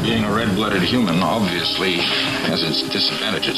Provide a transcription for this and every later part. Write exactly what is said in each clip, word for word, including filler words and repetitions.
Being a red-blooded human obviously has its disadvantages.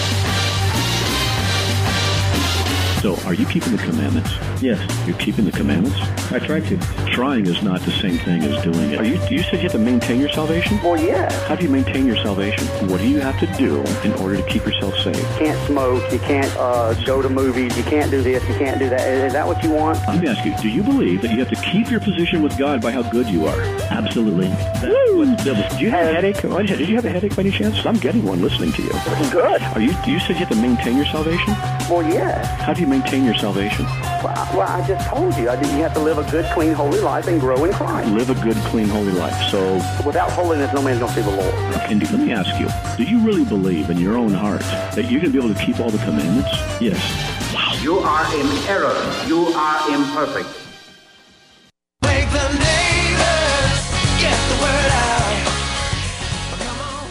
So, are you keeping the commandments? Yes. You're keeping the commandments? I try to. Trying is not the same thing as doing it. Are you, you said you have to maintain your salvation? Well, yeah. How do you maintain your salvation? What do you have to do in order to keep yourself safe? You can't smoke. You can't uh, go to movies. You can't do this. You can't do that. Is that what you want? Let me ask you, do you believe that you have to keep your position with God by how good you are? Absolutely. What, do you have a headache? Did you have a headache by any chance? I'm getting one listening to you. Good. Are you? You said you have to maintain your salvation? Well, yeah. How do you maintain your salvation? Well, I, well, I just told you. I did, you have to live a good, clean, holy life and grow in Christ. Live a good, clean, holy life. So, without holiness, no man's going to see the Lord. And let me ask you, do you really believe in your own heart that you're going to be able to keep all the commandments? Yes. Wow. You are in error. You are imperfect. Make the neighbors get the word out. Come on.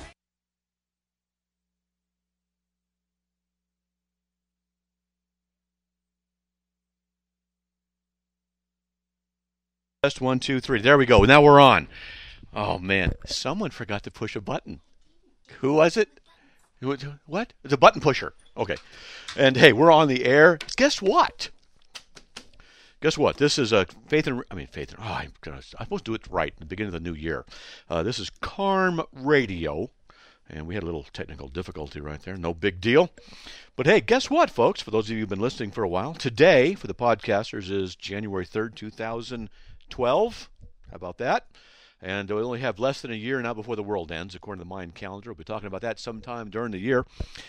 Test one, two, three. There we go. Now we're on. Oh, man. Someone forgot to push a button. Who was it? What? It's a button pusher. Okay. And, hey, we're on the air. Guess what? Guess what? This is a Faith and... I mean, Faith and... Oh, I'm, gonna, I'm supposed to do it right at the beginning of the new year. Uh, this is Carm Radio. And we had a little technical difficulty right there. No big deal. But, hey, guess what, folks? For those of you who've been listening for a while, today, for the podcasters, is January third, two thousand twelve. How about that? And we only have less than a year now before the world ends, according to the Mayan calendar. We'll be talking about that sometime during the year.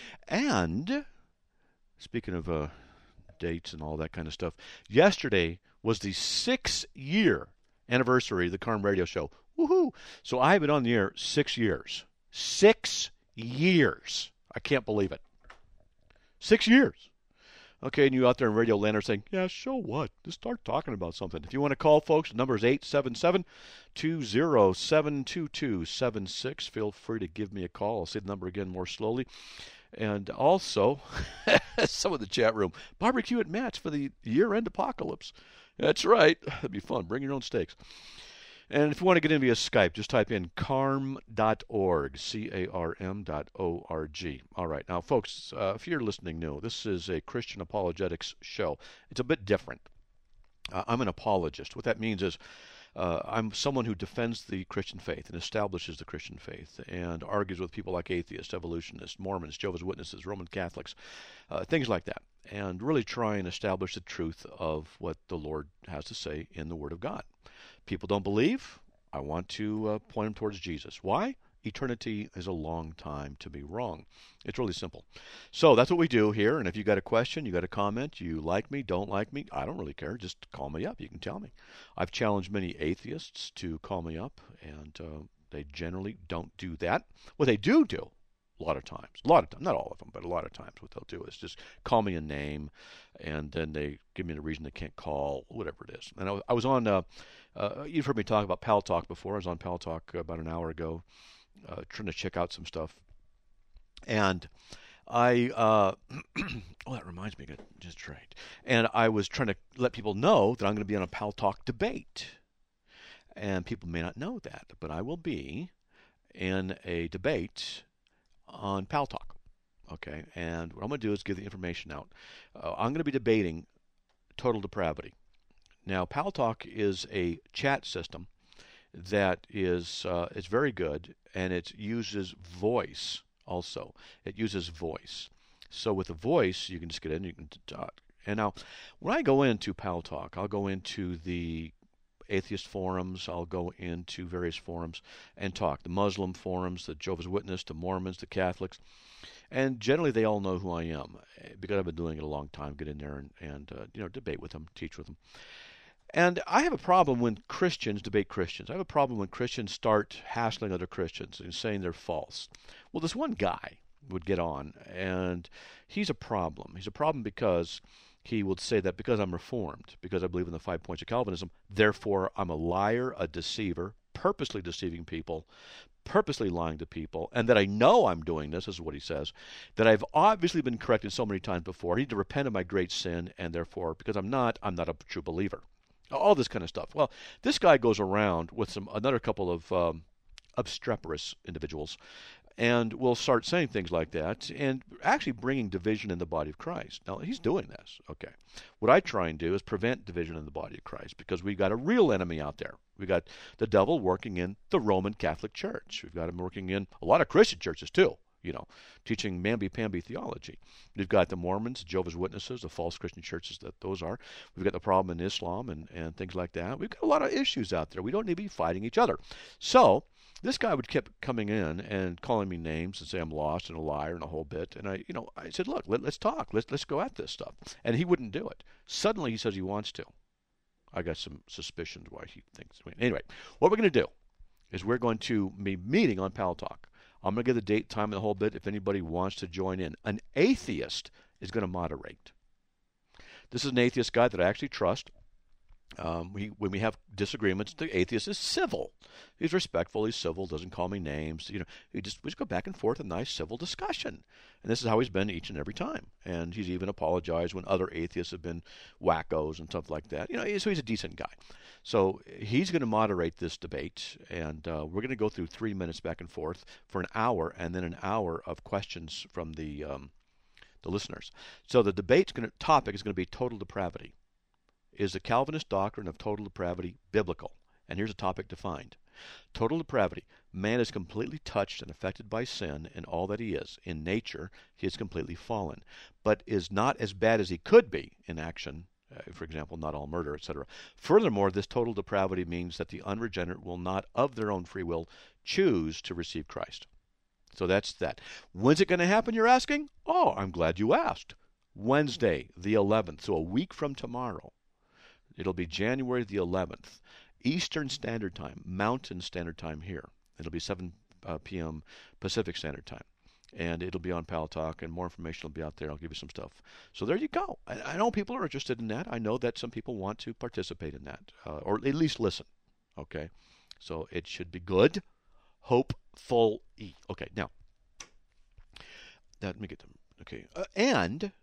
And speaking of uh, dates and all that kind of stuff, yesterday was the six-year anniversary of the Carm Radio Show. Woohoo! So I've been on the air six years. Six years. I can't believe it. Six years. Okay, and you out there in Radio Land are saying, yeah, so what? Just start talking about something. If you want to call, folks, the number is eight seven seven, two zero seven, two two seven six. Feel free to give me a call. I'll say the number again more slowly. And also, some of the chat room, barbecue at Matt's for the year-end apocalypse. That's right. That'd be fun. Bring your own steaks. And if you want to get in via Skype, just type in carm dot org, C A R M dot O R G. All right. Now, folks, uh, if you're listening new, this is a Christian apologetics show. It's a bit different. Uh, I'm an apologist. What that means is uh, I'm someone who defends the Christian faith and establishes the Christian faith and argues with people like atheists, evolutionists, Mormons, Jehovah's Witnesses, Roman Catholics, uh, things like that, and really try and establish the truth of what the Lord has to say in the Word of God. People don't believe. I want to uh, point them towards Jesus. Why? Eternity is a long time to be wrong. It's really simple. So that's what we do here. And if you got a question, you got a comment, you like me, don't like me, I don't really care. Just call me up. You can tell me. I've challenged many atheists to call me up, and uh, they generally don't do that. What they do do, a lot of times, a lot of times, not all of them, but a lot of times what they'll do is just call me a name, and then they give me the reason they can't call, whatever it is. And I, I was on, uh, uh, you've heard me talk about Pal Talk before. I was on Pal Talk about an hour ago, uh, trying to check out some stuff. And I, uh, oh, that reminds me, just right. And I was trying to let people know that I'm going to be on a Pal Talk debate. And people may not know that, but I will be in a debate on Pal Talk. Okay, and what I'm going to do is give the information out. Uh, I'm going to be debating total depravity. Now, Pal Talk is a chat system that is uh, it's very good, and it uses voice also. It uses voice. So with a voice, you can just get in, you can talk. And now, when I go into Pal Talk, I'll go into the atheist forums, I'll go into various forums and talk. The Muslim forums, the Jehovah's Witnesses, the Mormons, the Catholics. And generally they all know who I am because I've been doing it a long time. Get in there and, and uh, you know, debate with them, teach with them. And I have a problem when Christians debate Christians. I have a problem when Christians start hassling other Christians and saying they're false. Well, this one guy would get on, and he's a problem. He's a problem because he would say that because I'm Reformed, because I believe in the five points of Calvinism, therefore I'm a liar, a deceiver, purposely deceiving people, purposely lying to people, and that I know I'm doing this, this is what he says, that I've obviously been corrected so many times before. I need to repent of my great sin, and therefore, because I'm not, I'm not a true believer. All this kind of stuff. Well, this guy goes around with some another couple of um, obstreperous individuals, and will start saying things like that and actually bringing division in the body of Christ. Now, he's doing this, okay. What I try and do is prevent division in the body of Christ, because we've got a real enemy out there. We've got the devil working in the Roman Catholic Church. We've got him working in a lot of Christian churches, too, you know, teaching mamby-pamby theology. We've got the Mormons, Jehovah's Witnesses, the false Christian churches that those are. We've got the problem in Islam and, and things like that. We've got a lot of issues out there. We don't need to be fighting each other. So this guy would keep coming in and calling me names and say I'm lost and a liar and a whole bit. And I, you know, I said, look, let, let's talk. Let's let's go at this stuff. And he wouldn't do it. Suddenly he says he wants to. I got some suspicions why he thinks. Anyway, what we're going to do is we're going to be meeting on Pal Talk. I'm going to give the date, time, and the whole bit if anybody wants to join in. An atheist is going to moderate. This is an atheist guy that I actually trust. Um, we, when we have disagreements, the atheist is civil. He's respectful. He's civil. Doesn't call me names. You know, we just we just go back and forth, a nice civil discussion. And this is how he's been each and every time. And he's even apologized when other atheists have been wackos and stuff like that. You know, so he's a decent guy. So he's going to moderate this debate, and uh, we're going to go through three minutes back and forth for an hour, and then an hour of questions from the um, the listeners. So the debate's going to, topic is going to be total depravity. Is the Calvinist doctrine of total depravity biblical? And here's a topic defined. Total depravity. Man is completely touched and affected by sin in all that he is. In nature, he is completely fallen, but is not as bad as he could be in action. Uh, for example, not all murder, et cetera. Furthermore, this total depravity means that the unregenerate will not, of their own free will, choose to receive Christ. So that's that. When's it going to happen, you're asking? Oh, I'm glad you asked. Wednesday, the eleventh, so a week from tomorrow. It'll be January the eleventh, Eastern Standard Time, Mountain Standard Time here. It'll be seven p.m. Pacific Standard Time. And it'll be on Pal Talk, and more information will be out there. I'll give you some stuff. So there you go. I, I know people are interested in that. I know that some people want to participate in that, uh, or at least listen. Okay? So it should be good. Hopeful. Okay, now, let me get them. Okay. Uh, and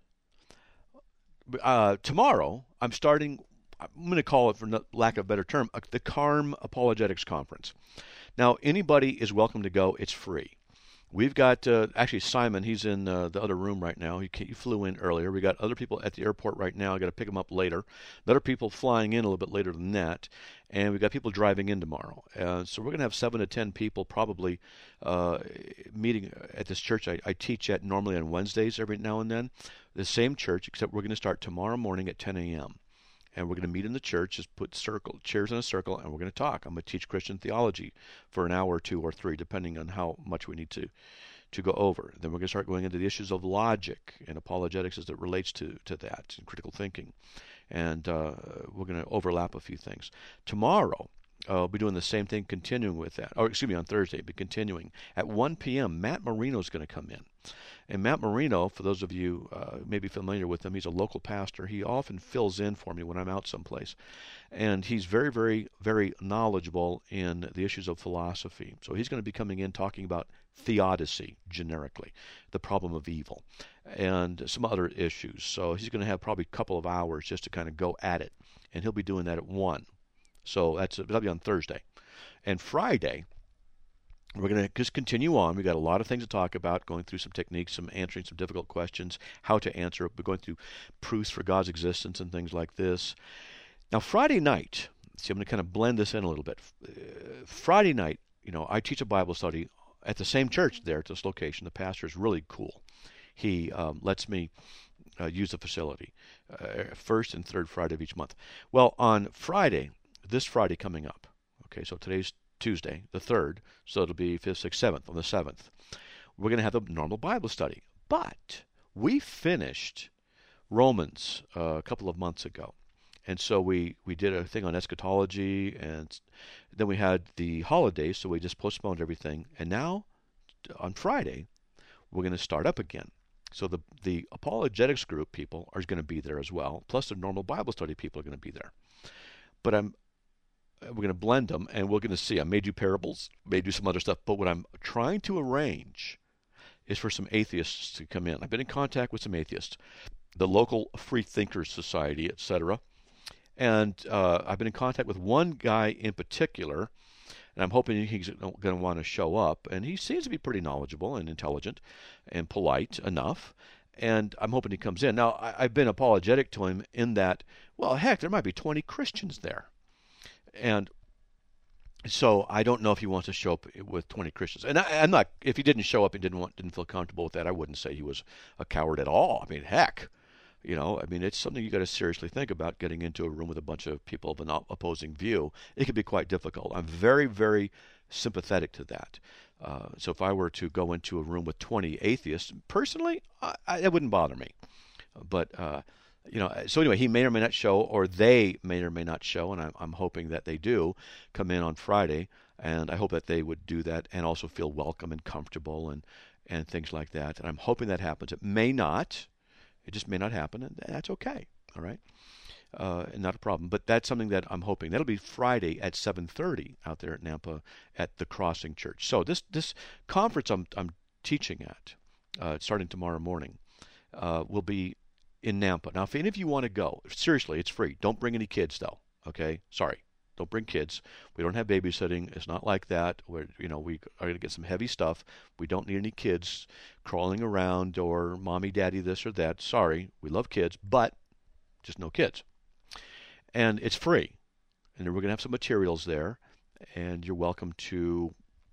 uh, tomorrow, I'm starting... I'm going to call it, for lack of a better term, the CARM Apologetics Conference. Now, anybody is welcome to go. It's free. We've got, uh, actually, Simon, he's in uh, the other room right now. He, he flew in earlier. We got other people at the airport right now. I got to pick them up later. Other people flying in a little bit later than that. And we've got people driving in tomorrow. Uh, so we're going to have seven to ten people probably uh, meeting at this church I, I teach at normally on Wednesdays every now and then. The same church, except we're going to start tomorrow morning at ten a.m. And we're going to meet in the church, just put circle chairs in a circle, and we're going to talk. I'm going to teach Christian theology for an hour or two or three, depending on how much we need to to go over. Then we're going to start going into the issues of logic and apologetics as it relates to, to that, and critical thinking. And uh, we're going to overlap a few things. Tomorrow, uh, I'll be doing the same thing, continuing with that. Or excuse me, on Thursday, be continuing. At one p.m., Matt Marino is going to come in. And Matt Marino, for those of you uh, maybe familiar with him, he's a local pastor. He often fills in for me when I'm out someplace. And he's very, very, very knowledgeable in the issues of philosophy. So he's going to be coming in talking about theodicy, generically, the problem of evil, and some other issues. So he's going to have probably a couple of hours just to kind of go at it. And he'll be doing that at one. So that's that'll be on Thursday. And Friday, we're going to just continue on. We've got a lot of things to talk about, going through some techniques, some answering some difficult questions, how to answer it. We're going through proofs for God's existence and things like this. Now, Friday night, see, I'm going to kind of blend this in a little bit. Uh, Friday night, you know, I teach a Bible study at the same church there at this location. The pastor is really cool. He um, lets me uh, use the facility uh, first and third Friday of each month. Well, on Friday, this Friday coming up, okay, so today's Tuesday, the third, so it'll be fifth, sixth, seventh, on the seventh. We're going to have a normal Bible study. But we finished Romans uh, a couple of months ago. And so we, we did a thing on eschatology, and then we had the holidays, so we just postponed everything. And now, on Friday, we're going to start up again. So the, the apologetics group people are going to be there as well, plus the normal Bible study people are going to be there. But I'm we're going to blend them, and we're going to see. I may do parables, may do some other stuff, but what I'm trying to arrange is for some atheists to come in. I've been in contact with some atheists, the local Free Thinkers Society, et cetera. And uh, I've been in contact with one guy in particular, and I'm hoping he's going to want to show up. And he seems to be pretty knowledgeable and intelligent and polite enough. And I'm hoping he comes in. Now, I, I've been apologetic to him in that, well, heck, there might be twenty Christians there. And so I don't know if he wants to show up with twenty Christians. And I, I'm not, if he didn't show up and didn't want, didn't feel comfortable with that, I wouldn't say he was a coward at all. I mean, heck, you know, I mean, it's something you got to seriously think about, getting into a room with a bunch of people of an opposing view. It can be quite difficult. I'm very, very sympathetic to that. Uh, so if I were to go into a room with twenty atheists, personally, I, I, it wouldn't bother me. But, uh, you know, so anyway, he may or may not show, or they may or may not show, and I'm, I'm hoping that they do come in on Friday, and I hope that they would do that and also feel welcome and comfortable and, and things like that. And I'm hoping that happens. It may not. It just may not happen, and that's okay, all right? Uh, not a problem. But that's something that I'm hoping. That'll be Friday at seven thirty out there at Nampa at the Crossing Church. So this this conference I'm I'm teaching at, uh, starting tomorrow morning, uh, will be in Nampa. Now, if any of you want to go, seriously, it's free. Don't bring any kids, though, okay? Sorry. Don't bring kids. We don't have babysitting. It's not like that. We're, you know, we are going to get some heavy stuff. We don't need any kids crawling around or mommy, daddy, this or that. Sorry. We love kids, but just no kids. And it's free. And we're going to have some materials there. And you're welcome to,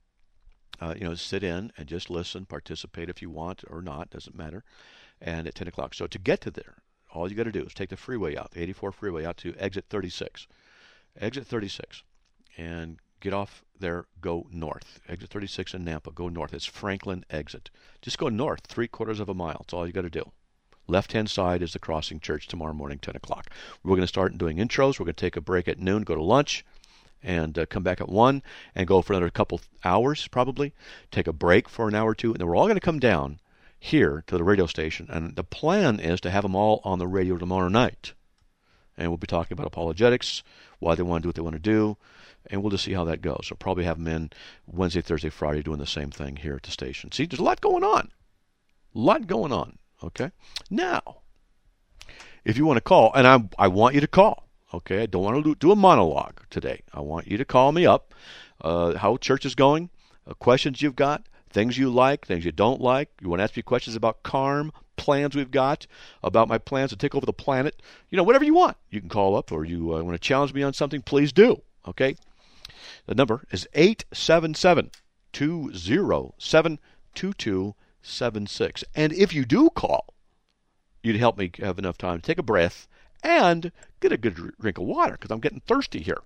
uh, you know, sit in and just listen, participate if you want or not. Doesn't matter. And at ten o'clock. So to get to there, all you got to do is take the freeway out, the eighty-four freeway out to exit thirty-six. Exit thirty-six, and get off there, go north. Exit thirty-six in Nampa, go north. It's Franklin exit. Just go north, three quarters of a mile. That's all you got to do. Left-hand side is the Crossing Church tomorrow morning, ten o'clock. We're going to start doing intros. We're going to take a break at noon, go to lunch, and uh, come back at one, and go for another couple hours probably. Take a break for an hour or two, and then we're all going to come down here to the radio station. And the plan is to have them all on the radio tomorrow night. And we'll be talking about apologetics, why they want to do what they want to do, and we'll just see how that goes. We'll probably have them in Wednesday, Thursday, Friday doing the same thing here at the station. See, there's a lot going on. A lot going on, okay? Now, if you want to call, and I I want you to call, okay? I don't want to do a monologue today. I want you to call me up, uh, how church is going, uh, questions you've got, things you like, things you don't like. You want to ask me questions about Carm, plans we've got, about my plans to take over the planet. You know, whatever you want. You can call up, or you uh, want to challenge me on something, please do. Okay? The number is eight seven seven, two zero seven, two two seven six. And if you do call, you'd help me have enough time to take a breath and get a good drink of water, because I'm getting thirsty here.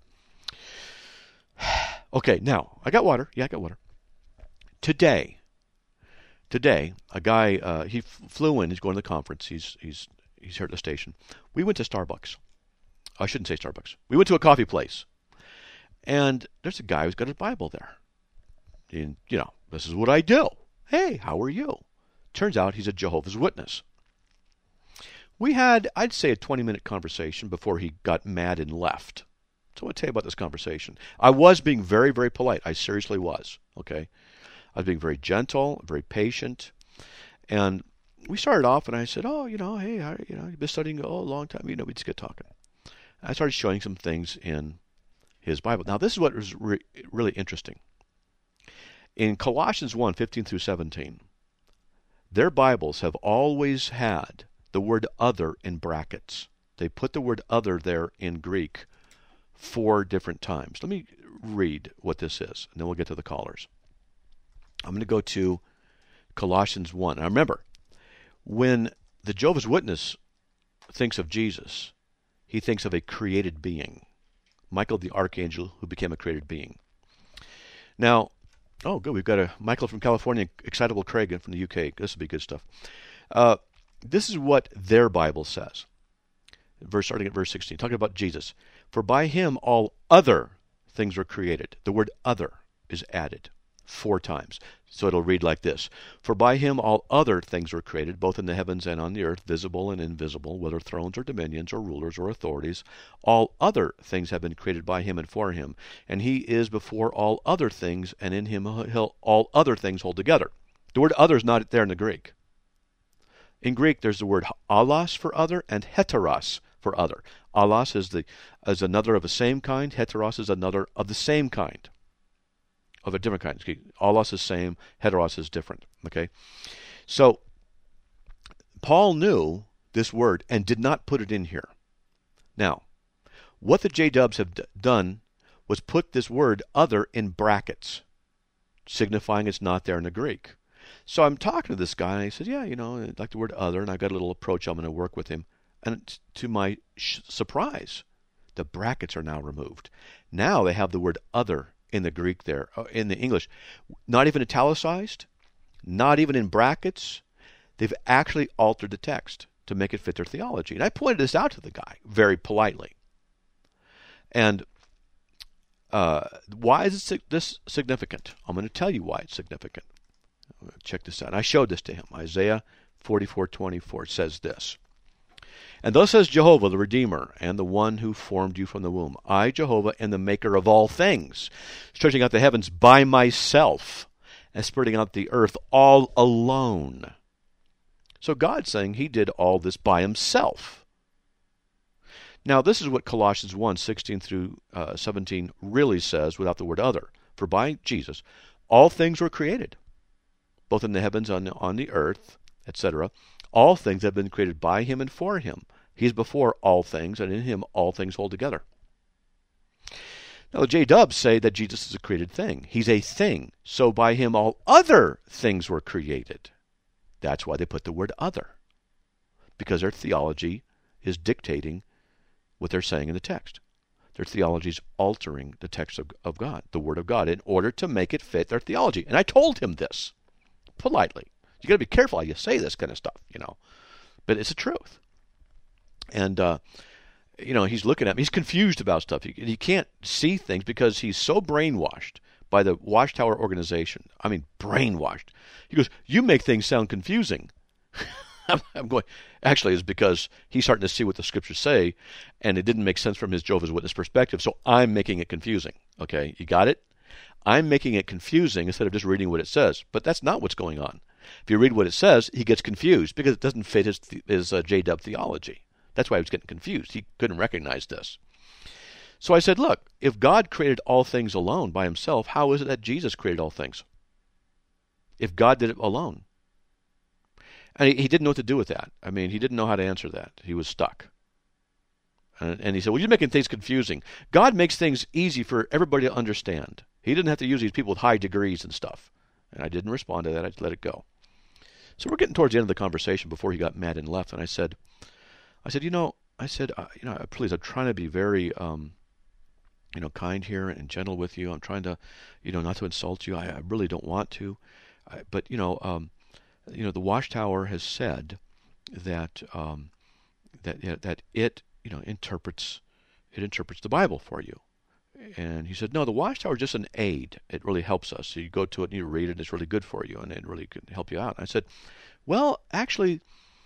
Okay, now, I got water. Yeah, I got water. Today, today, a guy, uh, he f- flew in. He's going to the conference. He's he's he's here at the station. We went to Starbucks. I shouldn't say Starbucks. We went to a coffee place. And there's a guy who's got his Bible there. And, you know, this is what I do. Hey, how are you? Turns out he's a Jehovah's Witness. We had, I'd say, a twenty-minute conversation before he got mad and left. So I want to tell you about this conversation. I was being very, very polite. I seriously was, okay? I was being very gentle, very patient. And we started off, and I said, oh, you know, hey, how, you know, you've been studying oh, a long time. You know, we just get talking. I started showing some things in his Bible. Now, this is what was re- really interesting. In Colossians one, fifteen through seventeen, their Bibles have always had the word other in brackets. They put the word other there in Greek four different times. Let me read what this is, and then we'll get to the callers. I'm going to go to Colossians one. Now remember, when the Jehovah's Witness thinks of Jesus, he thinks of a created being. Michael the Archangel, who became a created being. Now, oh, good. We've got a Michael from California, Excitable Craig from the U K. This will be good stuff. Uh, this is what their Bible says. Verse starting at verse sixteen, talking about Jesus. For by him all other things were created. The word other is added four times. So it'll read like this. For by him all other things were created, both in the heavens and on the earth, visible and invisible, whether thrones or dominions or rulers or authorities. All other things have been created by him and for him. And he is before all other things, and in him all other things hold together. The word other is not there in the Greek. In Greek, there's the word allos for other and heteros for other. Allos is the is another of the same kind. Heteros is another of the same kind. of a different kind. Excuse me. Allos is same, heteros is different. Okay, so Paul knew this word and did not put it in here. Now, what the J-dubs have d- done was put this word other in brackets, signifying it's not there in the Greek. So I'm talking to this guy, and he said, yeah, you know, I like the word other, and I've got a little approach I'm going to work with him. And to my sh- surprise, the brackets are now removed. Now they have the word other in the Greek there, uh, in the English. Not even italicized, not even in brackets. They've actually altered the text to make it fit their theology. And I pointed this out to the guy very politely. And uh, why is this significant? I'm going to tell you why it's significant. Check this out. I showed this to him. Isaiah forty-four twenty-four says this. And thus says Jehovah, the Redeemer, and the one who formed you from the womb. I, Jehovah, am the maker of all things, stretching out the heavens by myself, and spreading out the earth all alone. So God's saying he did all this by himself. Now, this is what Colossians one sixteen through uh, seventeen really says without the word other. For by Jesus, all things were created, both in the heavens and on the earth, et cetera. All things have been created by him and for him. He is before all things, and in him all things hold together. Now, the J-dubs say that Jesus is a created thing. He's a thing. So by him all other things were created. That's why they put the word other, because their theology is dictating what they're saying in the text. Their theology is altering the text of, of God, the Word of God, in order to make it fit their theology. And I told him this politely. You got to be careful how you say this kind of stuff, you know. But it's the truth. And, uh, you know, he's looking at me. He's confused about stuff. He, he can't see things because he's so brainwashed by the Watchtower organization. I mean, brainwashed. He goes, you make things sound confusing. I'm going, actually, it's because he's starting to see what the scriptures say, and it didn't make sense from his Jehovah's Witness perspective, so I'm making it confusing. Okay, you got it? I'm making it confusing instead of just reading what it says. But that's not what's going on. If you read what it says, he gets confused because it doesn't fit his, his uh, J-dub theology. That's why he was getting confused. He couldn't recognize this. So I said, look, if God created all things alone by himself, how is it that Jesus created all things? If God did it alone. And he, he didn't know what to do with that. I mean, he didn't know how to answer that. He was stuck. And, and he said, well, you're making things confusing. God makes things easy for everybody to understand. He didn't have to use these people with high degrees and stuff. And I didn't respond to that. I just let it go. So we're getting towards the end of the conversation before he got mad and left. And I said, I said, you know, I said, uh, you know, please, I'm trying to be very, um, you know, kind here and gentle with you. I'm trying to, you know, not to insult you. I, I really don't want to. I, but, you know, um, you know, the Watchtower has said that um, that you know, that it, you know, interprets it interprets the Bible for you. And he said, no, the Watchtower is just an aid. It really helps us. So you go to it and you read it, and it's really good for you, and it really can help you out. And I said, well, actually,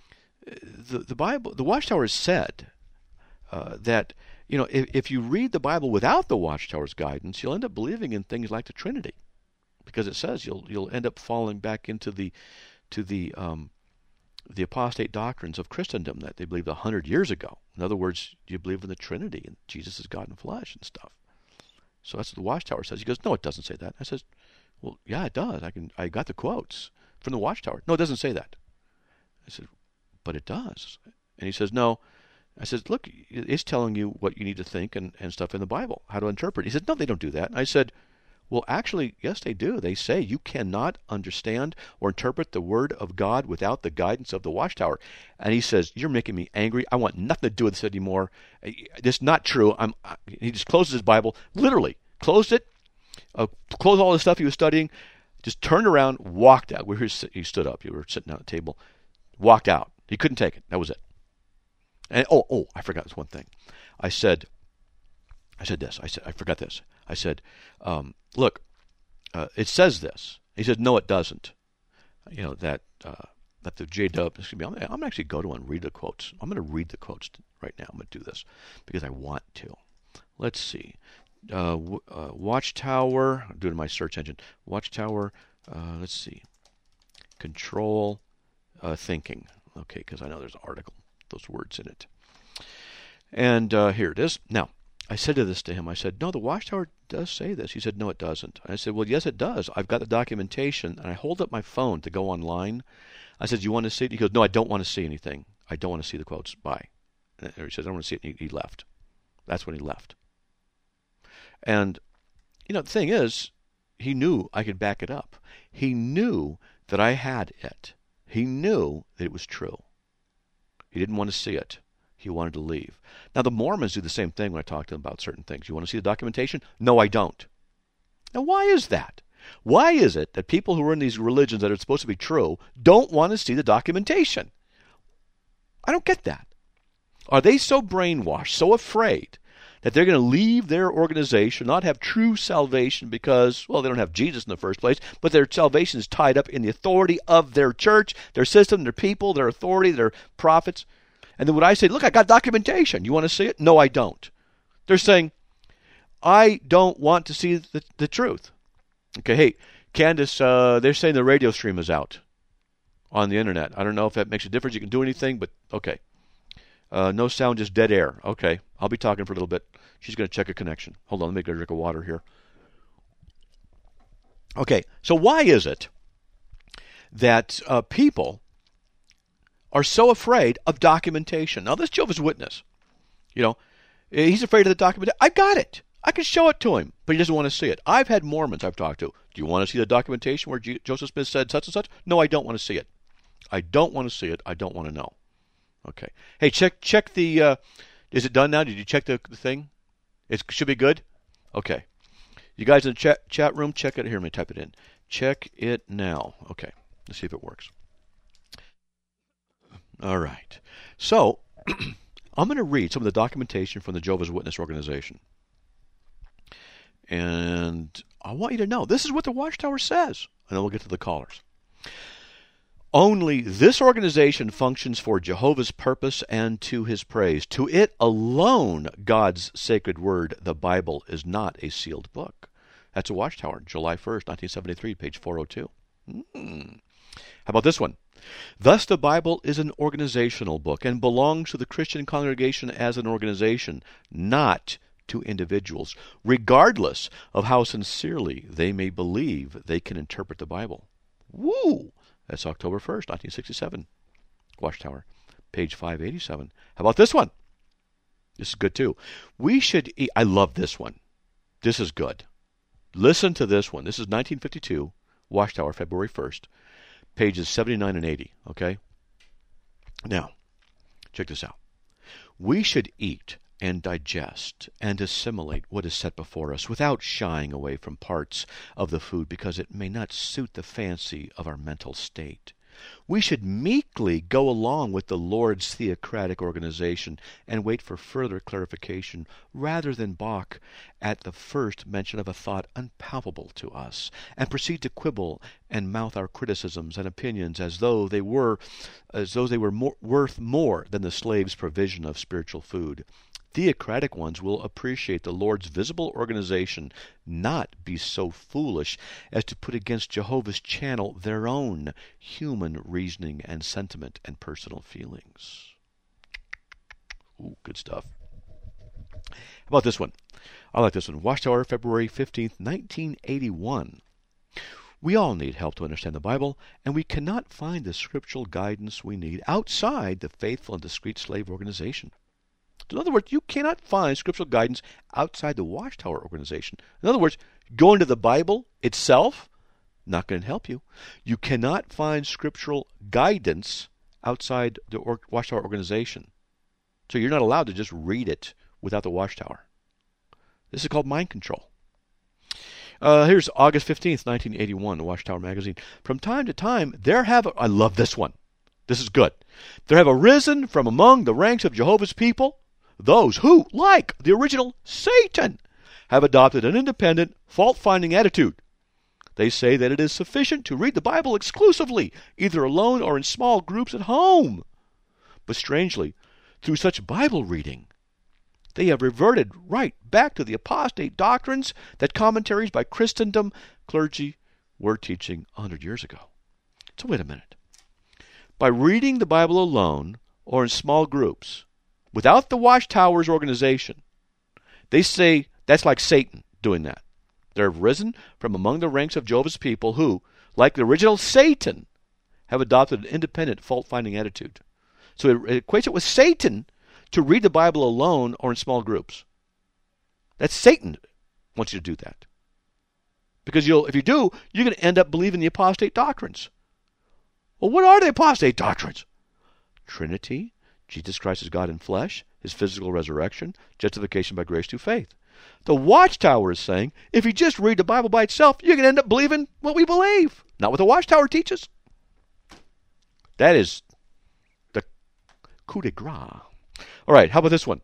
the the Bible, the Watchtower has said uh, that, you know, if, if you read the Bible without the Watchtower's guidance, you'll end up believing in things like the Trinity, because it says you'll you'll end up falling back into the to the um, the apostate doctrines of Christendom that they believed a hundred years ago. In other words, you believe in the Trinity and Jesus is God in flesh and stuff. So that's what the Watchtower says. He goes, no, it doesn't say that. I says, well, yeah, it does. I can. I got the quotes from the Watchtower. No, it doesn't say that. I said, but it does. And he says, no. I said, look, it's telling you what you need to think and, and stuff in the Bible, how to interpret. He said, no, they don't do that. And I said, well, actually, yes, they do. They say you cannot understand or interpret the Word of God without the guidance of the Watchtower. And he says, you're making me angry. I want nothing to do with this anymore. It's not true. I'm. He just closes his Bible, literally closed it, uh, closed all the stuff he was studying, just turned around, walked out. We were, he stood up. We were sitting at the table, walked out. He couldn't take it. That was it. And oh, oh, I forgot this one thing. I said, I said this. I said, I forgot this. I said, um, look, uh, it says this. He said, no, it doesn't. You know, that uh, that the J-dub is going to be, I'm, I'm going to actually go to and read the quotes. I'm going to read the quotes right now. I'm going to do this because I want to. Let's see. Uh, w- uh, Watchtower, I'm doing my search engine. Watchtower, uh, let's see. Control uh, thinking. Okay, because I know there's an article, those words in it. And uh, here it is. Now, I said to this to him, I said, no, the Watchtower does say this. He said, no, it doesn't. I said, well, yes, it does. I've got the documentation, and I hold up my phone to go online. I said, do you want to see it? He goes, no, I don't want to see anything. I don't want to see the quotes. Bye. And he says, I don't want to see it. And he, he left. That's when he left. And, you know, the thing is, he knew I could back it up. He knew that I had it. He knew that it was true. He didn't want to see it. He wanted to leave. Now, the Mormons do the same thing when I talk to them about certain things. You want to see the documentation? No, I don't. Now, why is that? Why is it that people who are in these religions that are supposed to be true don't want to see the documentation? I don't get that. Are they so brainwashed, so afraid, that they're going to leave their organization, not have true salvation because, well, they don't have Jesus in the first place, but their salvation is tied up in the authority of their church, their system, their people, their authority, their prophets? And then when I say, look, I got documentation. You want to see it? No, I don't. They're saying, I don't want to see the, the truth. Okay, hey, Candace, uh, they're saying the radio stream is out on the internet. I don't know if that makes a difference. You can do anything, but okay. Uh, no sound, just dead air. Okay, I'll be talking for a little bit. She's going to check a connection. Hold on, let me get a drink of water here. Okay, so why is it that uh, people are so afraid of documentation? Now, this Jehovah's Witness, you know, he's afraid of the documentation. I got it. I can show it to him, but he doesn't want to see it. I've had Mormons I've talked to. Do you want to see the documentation where G- Joseph Smith said such and such? No, I don't want to see it. I don't want to see it. I don't want to know. Okay. Hey, check check the, uh, is it done now? Did you check the, the thing? It should be good? Okay. You guys in the chat, chat room, check it. Here, let me type it in. Check it now. Okay. Let's see if it works. All right. So, I'm going to read some of the documentation from the Jehovah's Witness organization. And I want you to know, this is what the Watchtower says. And then we'll get to the callers. Only this organization functions for Jehovah's purpose and to his praise. To it alone, God's sacred word, the Bible, is not a sealed book. That's a Watchtower, July first, nineteen seventy-three, page four oh two. Hmm. How about this one? Thus, the Bible is an organizational book and belongs to the Christian congregation as an organization, not to individuals, regardless of how sincerely they may believe they can interpret the Bible. Woo! That's October first, nineteen sixty-seven. Watchtower, page five eighty-seven. How about this one? This is good too. We should eat. I love this one. This is good. Listen to this one. This is nineteen fifty-two, Watchtower, February first, pages seventy-nine and eighty. Okay? Now, check this out. We should eat and digest and assimilate what is set before us without shying away from parts of the food because it may not suit the fancy of our mental state. We should meekly go along with the Lord's theocratic organization and wait for further clarification rather than balk at the first mention of a thought unpalpable to us and proceed to quibble and mouth our criticisms and opinions as though they were as though they were more, worth more than the slave's provision of spiritual food. Theocratic ones will appreciate the Lord's visible organization, not be so foolish as to put against Jehovah's channel their own human reasoning and sentiment and personal feelings. Ooh, good stuff. How about this one? I like this one. Watchtower, February fifteenth, nineteen eighty-one. We all need help to understand the Bible, and we cannot find the scriptural guidance we need outside the faithful and discreet slave organization. In other words, you cannot find scriptural guidance outside the Watchtower organization. In other words, going to the Bible itself, not going to help you. You cannot find scriptural guidance outside the Watchtower organization. So you're not allowed to just read it without the Watchtower. This is called mind control. Uh, here's August fifteenth, nineteen eighty-one, Watchtower magazine. From time to time, there have, I love this one. This is good. There have arisen from among the ranks of Jehovah's people those who, like the original Satan, have adopted an independent, fault-finding attitude. They say that it is sufficient to read the Bible exclusively, either alone or in small groups at home. But strangely, through such Bible reading, they have reverted right back to the apostate doctrines that commentaries by Christendom clergy were teaching a hundred years ago. So wait a minute. By reading the Bible alone or in small groups, without the Watchtower's organization, They say that's like Satan doing that. They're risen from among the ranks of Jehovah's people who, like the original Satan, have adopted an independent, fault-finding attitude. So it, it equates it with Satan to read the Bible alone or in small groups. That's Satan wants you to do that. Because you'll, if you do, you're going to end up believing the apostate doctrines. Well, what are the apostate doctrines? Trinity, Jesus Christ is God in flesh, his physical resurrection, justification by grace through faith. The Watchtower is saying, if you just read the Bible by itself, you're going to end up believing what we believe. Not what the Watchtower teaches. That is the coup de grace. All right, how about this one?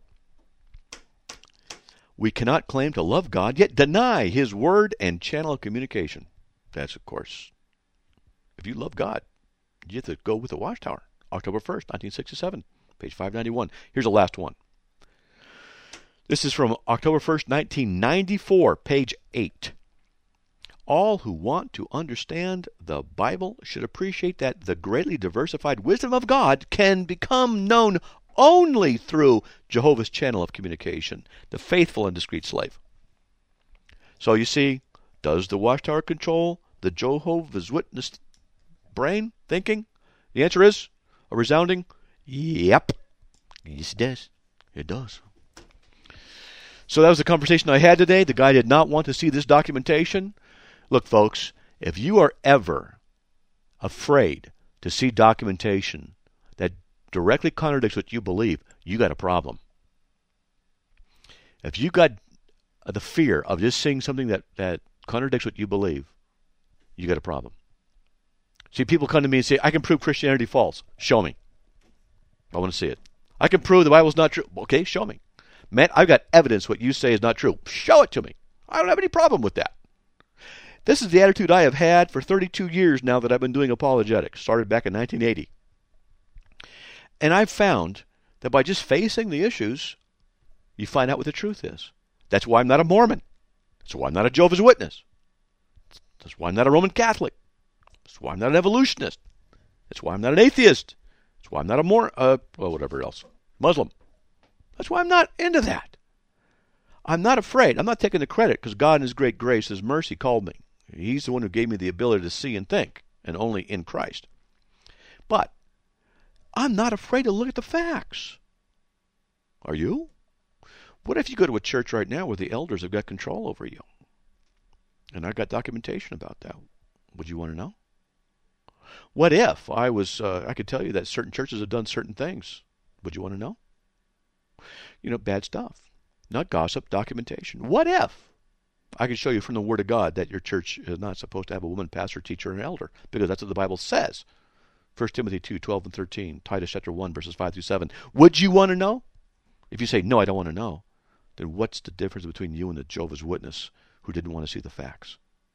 We cannot claim to love God, yet deny his word and channel of communication. That's, of course, if you love God, you have to go with the Watchtower. October first, nineteen sixty-seven, page five ninety-one. Here's the last one. This is from October first, nineteen ninety-four, page eight. All who want to understand the Bible should appreciate that the greatly diversified wisdom of God can become known only through Jehovah's channel of communication, the faithful and discreet slave. So you see, does the Watchtower control the Jehovah's Witness brain thinking? The answer is a resounding yep. Yes, it does. It does. So that was the conversation I had today. The guy did not want to see this documentation. Look, folks, if you are ever afraid to see documentation that directly contradicts what you believe, you got a problem. If you got the fear of just seeing something that, that contradicts what you believe, you got a problem. See, people come to me and say, I can prove Christianity false. Show me. I want to see it. I can prove the Bible's not true. Okay, show me. Man, I've got evidence what you say is not true. Show it to me. I don't have any problem with that. This is the attitude I have had for thirty-two years now that I've been doing apologetics. Started back in nineteen eighty. And I've found that by just facing the issues, you find out what the truth is. That's why I'm not a Mormon. That's why I'm not a Jehovah's Witness. That's why I'm not a Roman Catholic. That's why I'm not an evolutionist. That's why I'm not an atheist. That's why I'm not a more, uh, well, whatever else, Muslim. That's why I'm not into that. I'm not afraid. I'm not taking the credit because God in his great grace, his mercy called me. He's the one who gave me the ability to see and think, and only in Christ. But I'm not afraid to look at the facts. Are you? What if you go to a church right now where the elders have got control over you? And I've got documentation about that. Would you want to know? What if I was, uh, I could tell you that certain churches have done certain things. Would you want to know? You know, bad stuff. Not gossip, documentation. What if I could show you from the Word of God that your church is not supposed to have a woman pastor, teacher, and elder? Because that's what the Bible says. First Timothy two, twelve and thirteen. Titus chapter one, verses five through seven. Would you want to know? If you say, no, I don't want to know, then what's the difference between you and the Jehovah's Witness who didn't want to see the facts?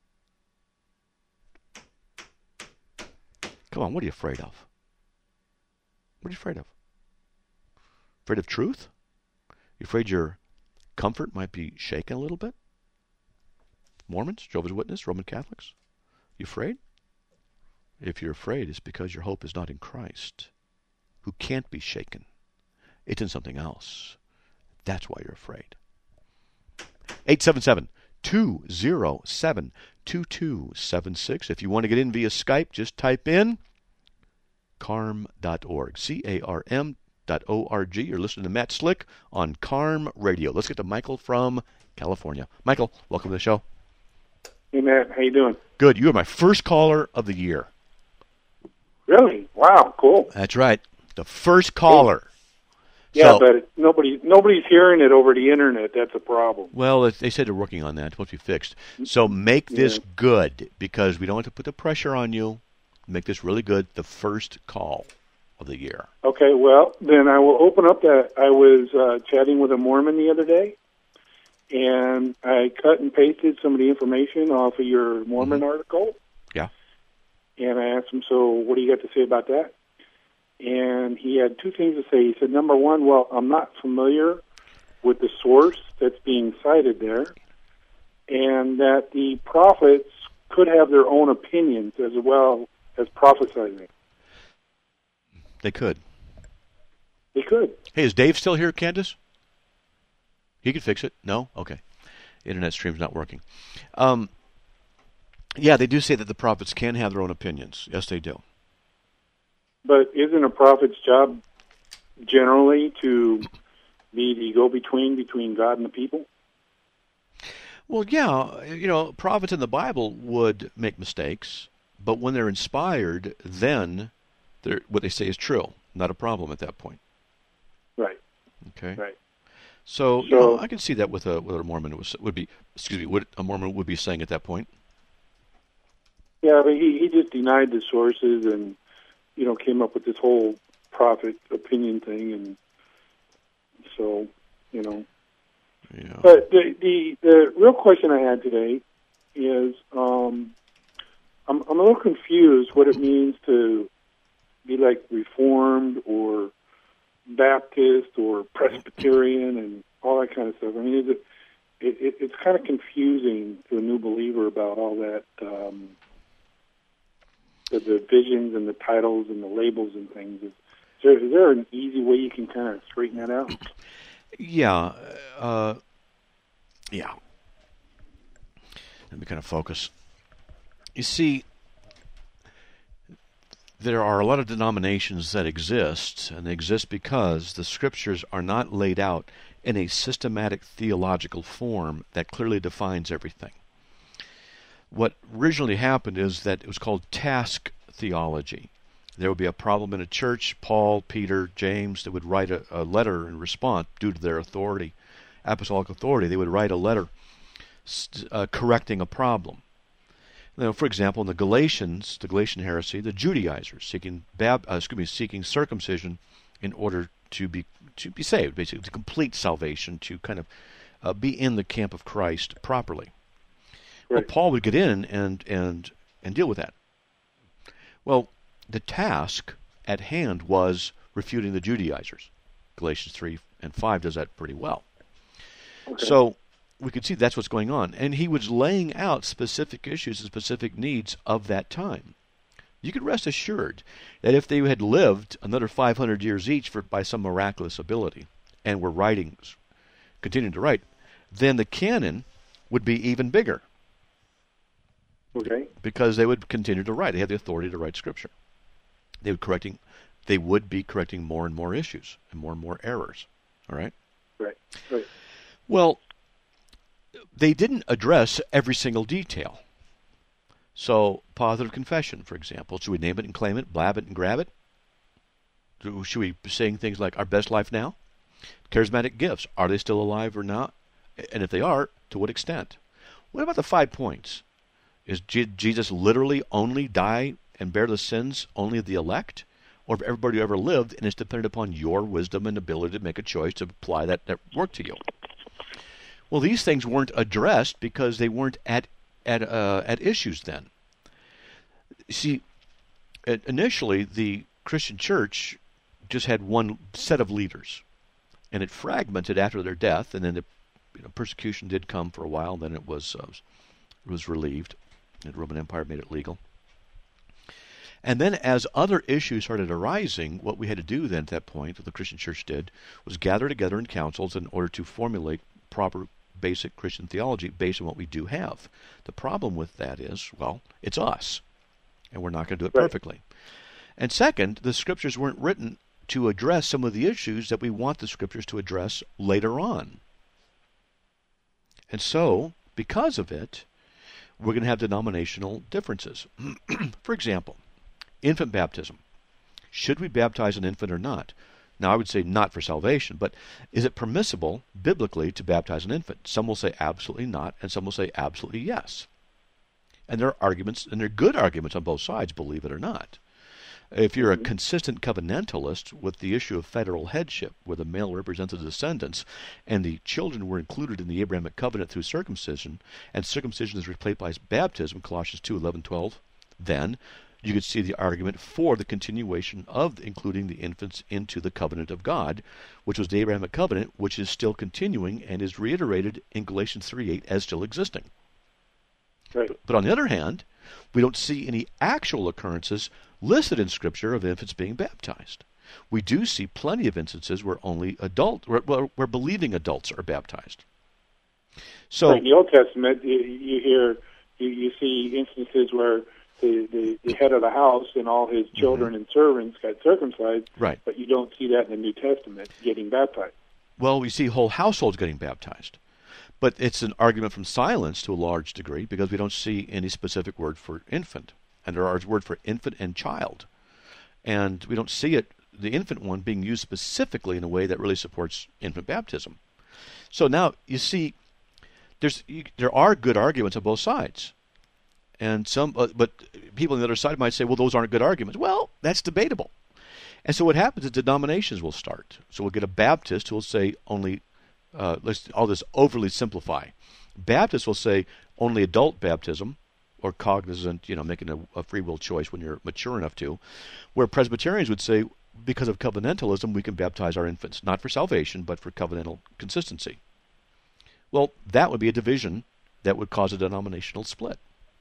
Come on, what are you afraid of? What are you afraid of? Afraid of truth? You afraid your comfort might be shaken a little bit? Mormons, Jehovah's Witness, Roman Catholics? You afraid? If you're afraid, it's because your hope is not in Christ, who can't be shaken. It's in something else. That's why you're afraid. eight seven seven, two zero seven, two two seven six. If you want to get in via Skype, just type in carm dot org. C A R M dot O R G. You're listening to Matt Slick on Carm Radio. Let's get to Michael from California. Michael, welcome to the show. Hey, Matt. How you doing? Good. You are my first caller of the year. Really? Wow, cool. That's right. The first caller. Yeah, so, but nobody, nobody's hearing it over the Internet. That's a problem. Well, they said they're working on that. It's supposed to be fixed. So make this yeah. good, because we don't want to put the pressure on you. Make this really good. The first call of the year. Okay, well, then I will open up that. I was uh, chatting with a Mormon the other day, and I cut and pasted some of the information off of your Mormon mm-hmm. article. Yeah. And I asked him, so what do you got to say about that? And he had two things to say. He said, number one, well, I'm not familiar with the source that's being cited there, and that the prophets could have their own opinions as well as prophesying. They could. They could. Hey, is Dave still here, Candace? He could fix it. No? Okay. Internet stream's not working. Um, yeah, they do say that the prophets can have their own opinions. Yes, they do. But isn't a prophet's job generally to be the go-between between God and the people? Well, yeah, you know, prophets in the Bible would make mistakes, but when they're inspired, then they're, what they say is true. Not a problem at that point. Right. Okay. Right. So, So you know, I can see that with a what a Mormon was, would be. Excuse me, what a Mormon would be saying at that point. Yeah, but he, he just denied the sources and, you know, came up with this whole prophet opinion thing, and so, you know. Yeah. But the, the the real question I had today is, um, I'm I'm a little confused what it means to be like Reformed or Baptist or Presbyterian and all that kind of stuff. I mean, is it, it, it it's kind of confusing to a new believer about all that, um, the divisions and the titles and the labels and things. Is there, is there an easy way you can kind of straighten that out? Yeah. Uh, yeah. Let me kind of focus. You see, there are a lot of denominations that exist, and they exist because the Scriptures are not laid out in a systematic theological form that clearly defines everything. What originally happened is that it was called task theology. There would be a problem in a church. Paul, Peter, James, they would write a, a letter in response due to their authority, apostolic authority. They would write a letter uh, correcting a problem. Now, for example, in the Galatians, the Galatian heresy, the Judaizers seeking bab, uh, excuse me, seeking circumcision in order to be to be saved, basically to complete salvation, to kind of uh, be in the camp of Christ properly. Right. Well, Paul would get in and and and deal with that. Well, the task at hand was refuting the Judaizers. Galatians three and five does that pretty well. Okay. So we could see that's what's going on. And he was laying out specific issues and specific needs of that time. You could rest assured that if they had lived another five hundred years each for, by some miraculous ability and were writing, continuing to write, then the canon would be even bigger. Okay. Because they would continue to write. They had the authority to write Scripture. They would correcting, they would be correcting more and more issues and more and more errors. All right? Right. Right. Well, they didn't address every single detail. So, positive confession, for example. Should we name it and claim it, blab it and grab it? Should we be saying things like, our best life now? Charismatic gifts, are they still alive or not? And if they are, to what extent? What about the five points? Is Jesus literally only die and bear the sins only of the elect? Or of everybody who ever lived, and it's dependent upon your wisdom and ability to make a choice to apply that, that work to you? Well, these things weren't addressed because they weren't at at uh, at issues then. See, initially the Christian church just had one set of leaders, and it fragmented after their death, and then the you know, persecution did come for a while. Then it was uh, it was relieved. The Roman Empire made it legal. And then as other issues started arising, what we had to do then at that point, what the Christian church did, was gather together in councils in order to formulate proper basic Christian theology based on what we do have. The problem with that is, well, it's us, and we're not going to do it right. perfectly. And second, the Scriptures weren't written to address some of the issues that we want the Scriptures to address later on. And so, because of it, we're going to have denominational differences. For example, infant baptism. Should we baptize an infant or not? Now, I would say not for salvation, but is it permissible biblically to baptize an infant? Some will say absolutely not, and some will say absolutely yes. And there are arguments, and there are good arguments on both sides, believe it or not. If you're a consistent covenantalist with the issue of federal headship, where the male represents the descendants, and the children were included in the Abrahamic covenant through circumcision, and circumcision is replaced by baptism, Colossians two, eleven, twelve, then you could see the argument for the continuation of including the infants into the covenant of God, which was the Abrahamic covenant, which is still continuing and is reiterated in Galatians three eight as still existing. Right. But on the other hand, we don't see any actual occurrences listed in Scripture of infants being baptized. We do see plenty of instances where only adult, where, where, where believing adults are baptized. So Right, in the Old Testament, you, you hear, you, you see instances where the, the, the head of the house and all his children mm-hmm. and servants got circumcised, right. but you don't see that in the New Testament, getting baptized. Well, we see whole households getting baptized. But it's an argument from silence to a large degree because we don't see any specific word for infant. And there are words for infant and child. And we don't see it, the infant one, being used specifically in a way that really supports infant baptism. So now, you see, there's you, there are good arguments on both sides. And some, uh, but people on the other side might say, well, those aren't good arguments. Well, that's debatable. And so what happens is denominations will start. So we'll get a Baptist who will say only, uh, let's all this overly simplify. Baptists will say only adult baptism, or cognizant, you know, making a, a free will choice when you're mature enough to, where Presbyterians would say, because of covenantalism, we can baptize our infants, not for salvation, but for covenantal consistency. Well, that would be a division that would cause a denominational split.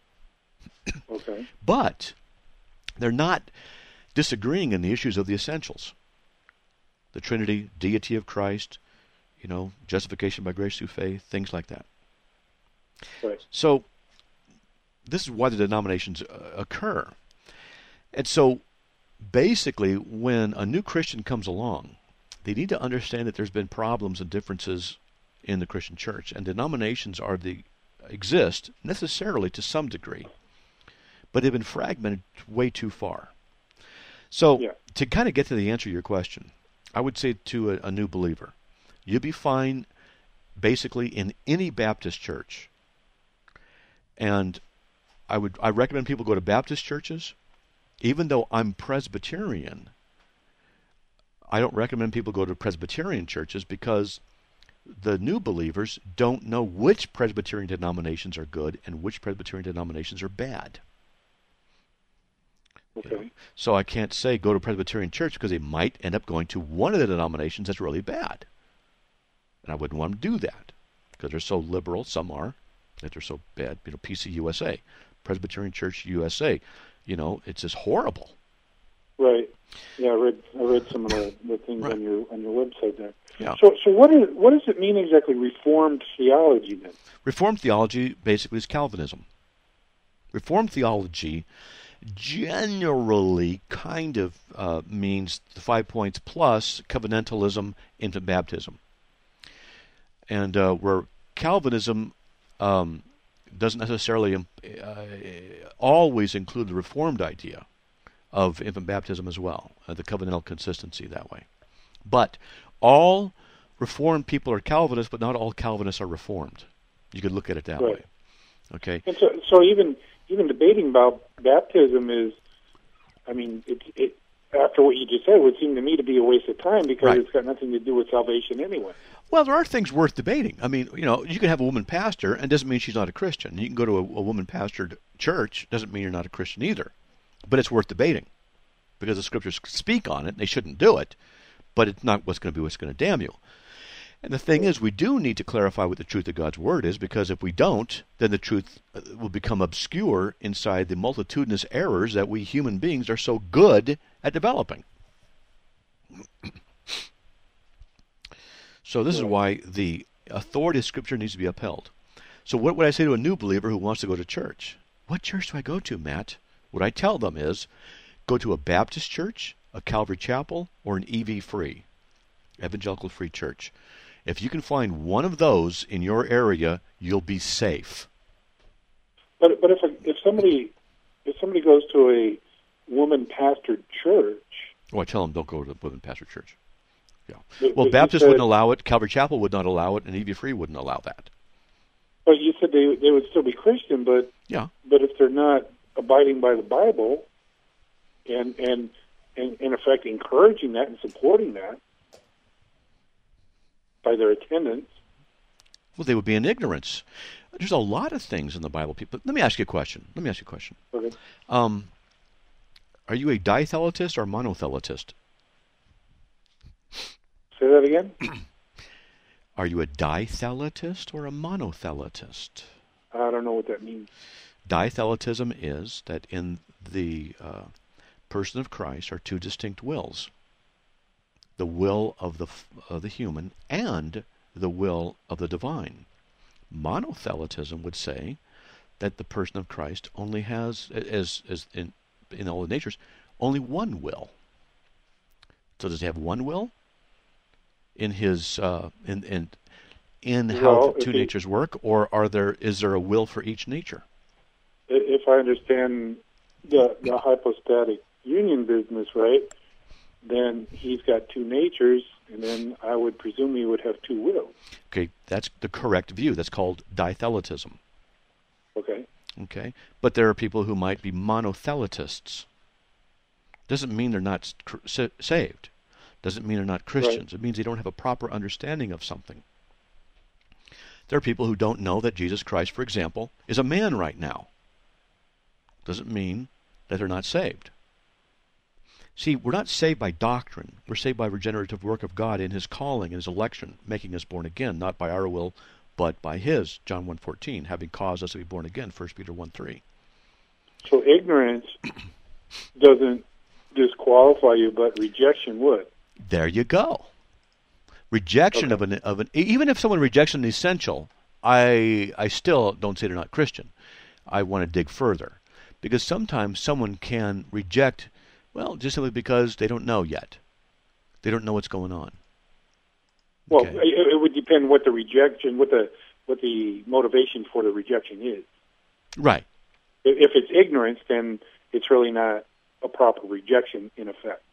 Okay. But they're not disagreeing in the issues of the essentials. The Trinity, deity of Christ, you know, justification by grace through faith, things like that. Right. So this is why the denominations uh, occur. And so basically when a new Christian comes along, they need to understand that there's been problems and differences in the Christian church, and denominations are the exist necessarily to some degree, but they've been fragmented way too far. So yeah. to kind of get to the answer to your question, I would say to a, a new believer, you'll be fine basically in any Baptist church. And I would I recommend people go to Baptist churches. Even though I'm Presbyterian, I don't recommend people go to Presbyterian churches because the new believers don't know which Presbyterian denominations are good and which Presbyterian denominations are bad. Okay. You know? So I can't say go to Presbyterian church because they might end up going to one of the denominations that's really bad. And I wouldn't want them to do that because they're so liberal, some are, that they're so bad. You know, P C U S A, Presbyterian Church U S A, you know, it's just horrible. Right. Yeah, I read I read some of the, the things Right. on your on your website there. Yeah. So so what is what does it mean exactly, Reformed theology then? Reformed theology basically is Calvinism. Reformed theology generally kind of uh, means the five points plus covenantalism, infant baptism. And uh, where Calvinism um, doesn't necessarily uh, always include the Reformed idea of infant baptism as well, uh, the covenantal consistency that way. But all Reformed people are Calvinists, but not all Calvinists are Reformed. You could look at it that Right. way. Okay. And so so even even debating about baptism is, I mean, it, it after what you just said, would seem to me to be a waste of time because Right. it's got nothing to do with salvation anyway. Well, there are things worth debating. I mean, you know, you can have a woman pastor, and it doesn't mean she's not a Christian. You can go to a, a woman pastored church, doesn't mean you're not a Christian either. But it's worth debating because the scriptures speak on it, and they shouldn't do it. But it's not what's going to be what's going to damn you. And the thing is, we do need to clarify what the truth of God's Word is, because if we don't, then the truth will become obscure inside the multitudinous errors that we human beings are so good at developing. So this is why the authority of Scripture needs to be upheld. So what would I say to a new believer who wants to go to church? What church do I go to, Matt? What I tell them is, go to a Baptist church, a Calvary Chapel, or an E V Free, Evangelical Free Church. If you can find one of those in your area, you'll be safe. But but if a, if somebody if somebody goes to a woman pastored church, Oh, I tell them don't go to the women pastor church. Yeah. But- Well, but you Baptists said- wouldn't allow it, Calvary Chapel would not allow it, and E V Free wouldn't allow that. but you said they they would still be Christian, but Yeah. but if they're not abiding by the Bible, and and and in effect encouraging that and supporting that by their attendance. Well, they would be in ignorance. There's a lot of things in the Bible. People, let me ask you a question. Let me ask you a question. Okay. Um, are you a ditheletist or monotheletist? Say that again. Are you a ditheletist or a monotheletist? I don't know what that means. Ditheletism is that in the uh, person of Christ are two distinct wills. the will of the of the human and the will of the divine. Monothelitism would say that the person of Christ only has, as as in in all the natures, only one will. So does he have one will in his uh, in in in how Well, the two if he- natures work, or are there is there a will for each nature? If I understand the, the hypostatic union business right, then he's got two natures, and then I would presume he would have two wills. Okay, that's the correct view. That's called dithelitism. Okay. Okay, but there are people who might be monothelitists. Doesn't mean they're not cr- sa- saved. Doesn't mean they're not Christians. Right. It means they don't have a proper understanding of something. There are people who don't know that Jesus Christ, for example, is a man right now. Doesn't mean that they're not saved. See, we're not saved by doctrine. We're saved by regenerative work of God in His calling and His election, making us born again, not by our will, but by His, John one fourteen, having caused us to be born again, First Peter one three. So ignorance doesn't disqualify you, but rejection would. There you go. Rejection Okay. of an of an even if someone rejects an essential, I I still don't say they're not Christian. I want to dig further, because sometimes someone can reject, well, just simply because they don't know yet. They don't know what's going on. Well, Okay. it, it would depend what the rejection, what the what the motivation for the rejection is. Right. If, if it's ignorance, then it's really not a proper rejection in effect,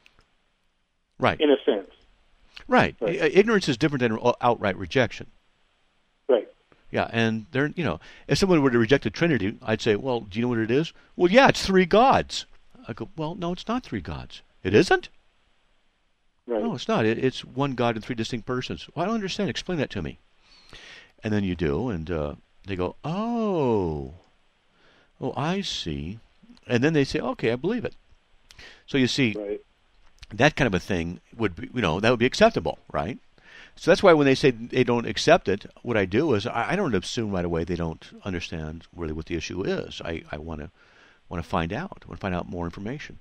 Right. in a sense. Right. Right. I- Ignorance is different than outright rejection. Right. Yeah, and they're, you know, if someone were to reject the Trinity, I'd say, well, do you know what it is? Well, yeah, it's three gods. I go, well, no, it's not three gods. It isn't? Right. No, it's not. It, it's one God in three distinct persons. Well, I don't understand. Explain that to me. And then you do, and uh, they go, oh, oh, I see. And then they say, okay, I believe it. So you see, Right. that kind of a thing would be, you know, that would be acceptable, right? So that's why when they say they don't accept it, what I do is I, I don't assume right away they don't understand really what the issue is. I, I want to want to find out. I want to find out more information.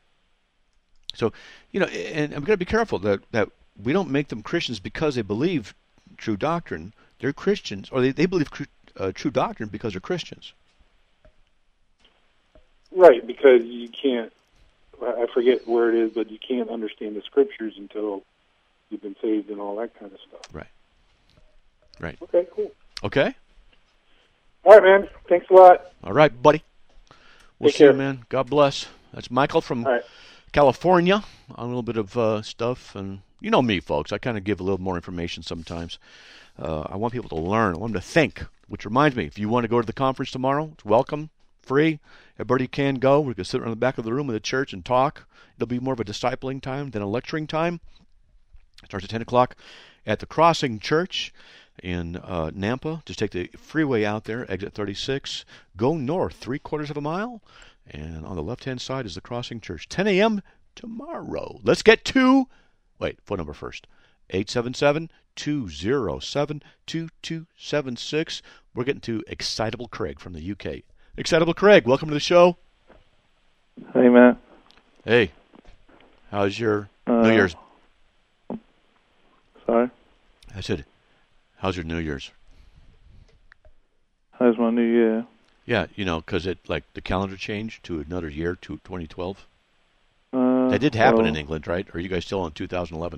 So, you know, and I'm going to be careful that that we don't make them Christians because they believe true doctrine. They're Christians, or they, they believe cr- uh, true doctrine because they're Christians. Right, because you can't, I forget where it is, but you can't understand the scriptures until you've been saved and all that kind of stuff. Right. Right. Okay, cool. Okay? All right, man. Thanks a lot. All right, buddy. We'll Take see you, care. man. God bless. That's Michael from All right. California on a little bit of uh, stuff. And you know me, folks. I kind of give a little more information sometimes. Uh, I want people to learn. I want them to think. Which reminds me, if you want to go to the conference tomorrow, it's welcome, free. Everybody can go. We can sit around the back of the room of the church and talk. It'll be more of a discipling time than a lecturing time. It starts at ten o'clock at the Crossing Church in uh, Nampa. Just take the freeway out there, exit thirty-six. Go north three quarters of a mile. And on the left-hand side is the Crossing Church. ten a.m. tomorrow. Let's get to, wait, phone number first. eight seven seven, two oh seven, two two seven six. We're getting to Excitable Craig from the U K. Excitable Craig, welcome to the show. Hey, Matt. Hey, how's your Uh, New Year's? Sorry? I said, how's your New Year's? How's my new year? Yeah, you know, because it like the calendar changed to another year, to twenty twelve. Uh, That did happen well, in England, right? Or are you guys still on two thousand eleven?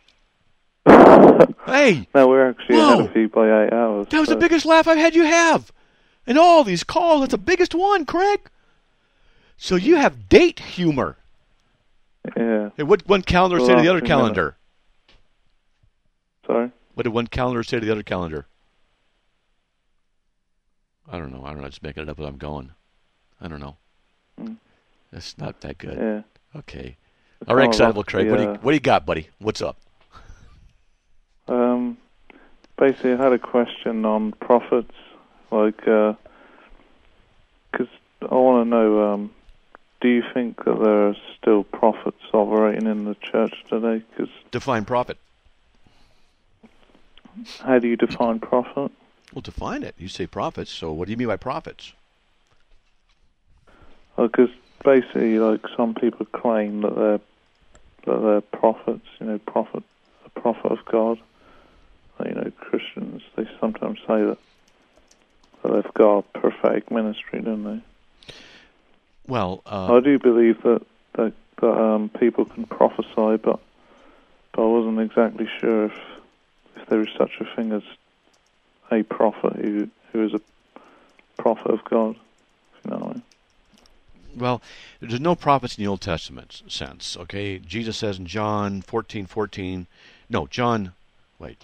Hey, No, we're actually Whoa! ahead of you by eight hours. that was so- the biggest laugh I've had you have. In all these calls, that's the biggest one, Craig. So you have date humor. Yeah. Hey, what one calendar Well, say to the other after a calendar? Sorry? What did one calendar say to the other calendar? I don't know. I don't know. I'm just making it up as I'm going. I don't know. Mm. That's not that good. Yeah. Okay. It's All right, kinda Excitable like Craig. the, What do you uh, what do you got, buddy? What's up? Um, basically, I had a question on prophets. Like, because I want to know, um, do you think that there are still prophets operating in the church today? Because Define prophet. how do you define prophet? Well, define it. You say prophets, so what do you mean by prophets? Because basically, like, some people claim that they're that they're prophets, you know, prophet, a prophet of God. You know, Christians, they sometimes say that, that they've got a prophetic ministry, don't they? Well, uh, I do believe that that, that um, people can prophesy, but, but I wasn't exactly sure if if there is such a thing as a prophet who who is a prophet of God. You know what I mean? Well, there's no prophets in the Old Testament sense, okay? Jesus says in John fourteen fourteen, no, John, wait.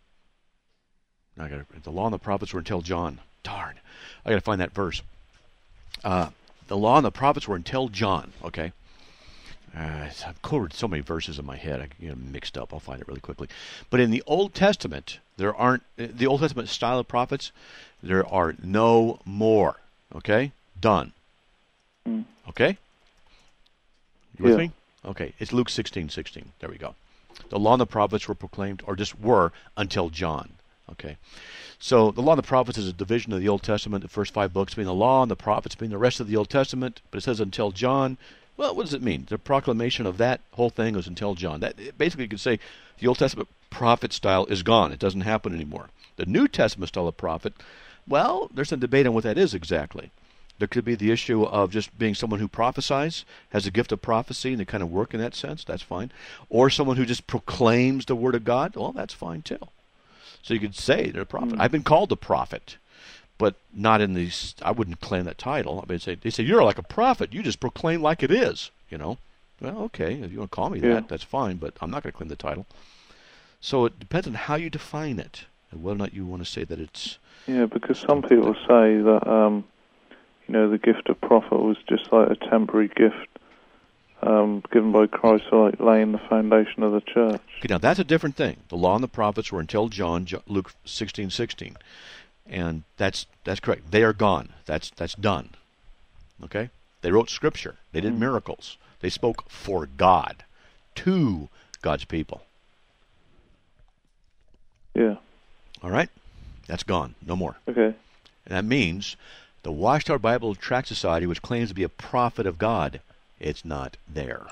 I got the law and the prophets were until John. Darn, I got to find that verse. Uh, the law and the prophets were until John, okay? Uh, I've quoted so many verses in my head, I get them mixed up. I'll find it really quickly. But in the Old Testament, there aren't, the Old Testament style of prophets, there are no more, okay? Done. Mm. Okay? You with Yeah. me? Okay, it's Luke sixteen sixteen. There we go. The law and the prophets were proclaimed, or just were, until John. Okay. So the law and the prophets is a division of the Old Testament, the first five books being the law, and the prophets being the rest of the Old Testament. But it says until John. Well, what does it mean? The proclamation of that whole thing was until John. That basically, you could say the Old Testament prophet style is gone. It doesn't happen anymore. The New Testament style of prophet, well, there's some debate on what that is exactly. There could be the issue of just being someone who prophesies, has a gift of prophecy, and they kind of work in that sense. That's fine. Or someone who just proclaims the Word of God. Well, that's fine too. So you could say they're a prophet. Mm. I've been called a prophet, but not in these. I wouldn't claim that title. I mean, say, they say, you're like a prophet. You just proclaim like it is, you know. Well, okay, if you want to call me Yeah. that, that's fine, but I'm not going to claim the title. So it depends on how you define it and whether or not you want to say that it's... Yeah, because some people say that, um, you know, the gift of prophet was just like a temporary gift um, given by Christ for like laying the foundation of the church. Okay, now that's a different thing. The law and the prophets were until John, Jo- Luke sixteen sixteen. And that's that's correct. They are gone. That's that's done. Okay? They wrote Scripture. They did Mm. miracles. They spoke for God, to God's people. Yeah. All right? That's gone. No more. Okay. And that means the Watchtower Bible Tract Society, which claims to be a prophet of God, it's not there.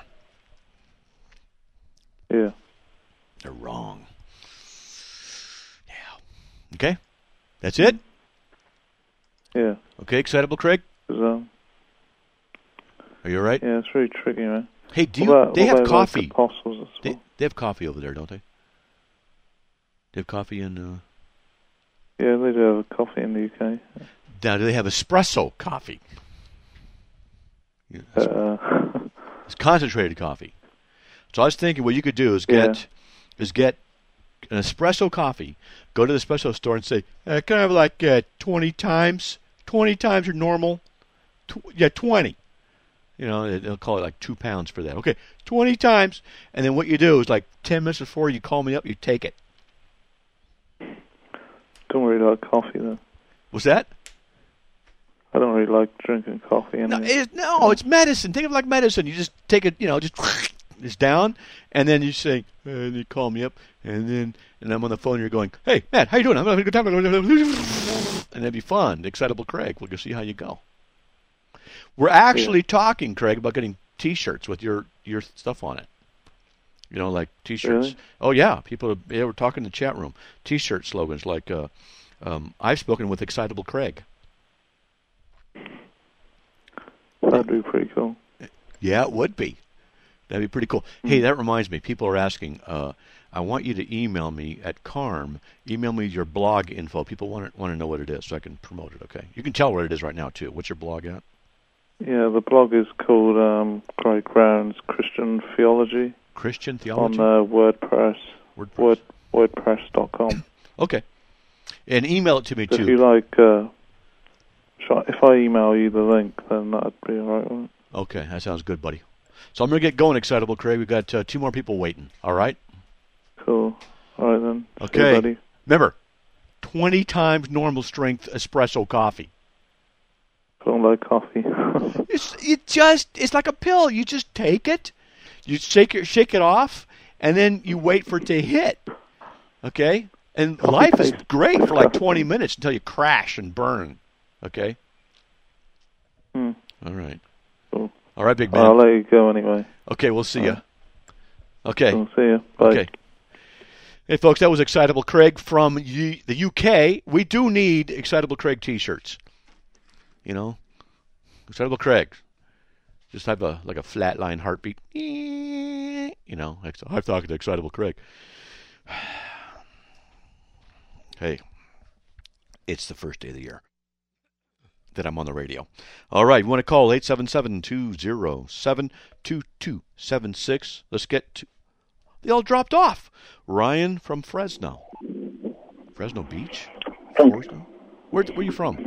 Yeah. They're wrong. Yeah. Okay? That's it? Yeah. Okay, excitable Craig? 'Cause, um, Are you all right? yeah, it's really tricky, man. Hey, do What you, about- they what have about, like, coffee. apostles as They, well? they have coffee over there, don't they? They have coffee in... Uh, Yeah, they do have a coffee in the U K. now, do they have espresso coffee? Yeah, it's, Uh, it's concentrated coffee. So I was thinking what you could do is get Yeah. is get an espresso coffee, go to the espresso store and say, uh, can I have like uh, twenty times? twenty times your normal? Tw- yeah, twenty. You know, they- they'll call it like two pounds for that. Okay, twenty times. And then what you do is like ten minutes before you call me up, you take it. don't really like coffee, though. What's that? I don't really like drinking coffee No, anyway. it, no, it's medicine. Think of it like medicine. You just take it, you know, just it's down, and then you say, uh, and you call me up, and then and I'm on the phone, and you're going, hey, Matt, how you doing? I'm having a good time. And it'd be fun. Excitable Craig. We'll go see how you go. We're actually talking, Craig, about getting T-shirts with your, your stuff on it. You know, like T-shirts. Really? Oh, yeah. People are, yeah, we're talking in the chat room. T-shirt slogans like, uh, um, I've spoken with Excitable Craig. That'd be pretty cool. Yeah, it would be. That'd be pretty cool. Mm. Hey, that reminds me. People are asking, uh, I want you to email me at Carm. Email me your blog info. People want to, want to know what it is so I can promote it, okay? You can tell what it is right now, too. What's your blog at? Yeah, the blog is called um, Craig Brown's Christian Theology Christian on Theology? uh, WordPress, WordPress. Word, WordPress dot com. Okay. And email it to me, If too. you like, uh, shall- if I email you the link, then that'd be all right, wouldn't it? Okay, that sounds good, buddy. So I'm going to get going, Excitable Craig. We've got uh, two more people waiting, all right? Cool. All right, then. See you, Okay. buddy. Remember, twenty times normal strength espresso coffee. Don't like coffee. It's it just it's like a pill. You just take it, you shake it shake it off, and then you wait for it to hit. Okay? And Coffee life is tastes great like for like crap. twenty minutes until you crash and burn. Okay? Hmm. All right. Cool. All right, big man. I'll let you go anyway. Okay, we'll see All ya. right. Okay. I'll see you. Bye. Okay. Hey, folks, that was Excitable Craig from U- the U K. We do need Excitable Craig T-shirts. You know, Excitable Craig. Just have a like a flatline heartbeat. You know, I'm talking to Excitable Craig. Hey, it's the first day of the year that I'm on the radio. All right, you want to call eight seven seven, two oh seven, two two seven six. Let's get to... They all dropped off. Ryan from Fresno. Fresno Beach? Fresno? Where, where are you from?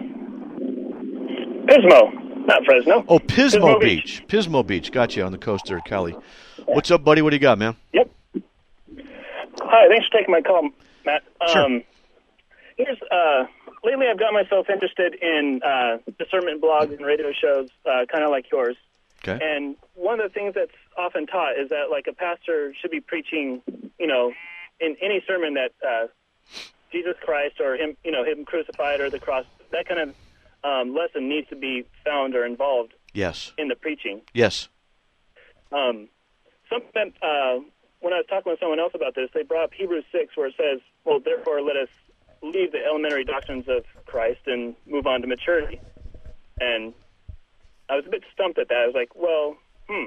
Pismo, not Fresno. Oh, Pismo, Pismo Beach. Beach. Pismo Beach. Got you on the coast there, Cali. What's up, buddy? What do you got, man? Yep. Hi, thanks for taking my call, Matt. Sure. Um, here's, uh, lately I've got myself interested in uh, discernment blogs and radio shows, uh, kind of like yours. Okay. And one of the things that's often taught is that, like, a pastor should be preaching, you know, in any sermon that uh, Jesus Christ or him, you know, him crucified or the cross, that kind of um, lesson needs to be found or involved. Yes. In the preaching. Yes. Um, something uh, when I was talking with someone else about this, they brought up Hebrews six, where it says, "Well, therefore, let us leave the elementary doctrines of Christ and move on to maturity." And I was a bit stumped at that. I was like, well, hmm.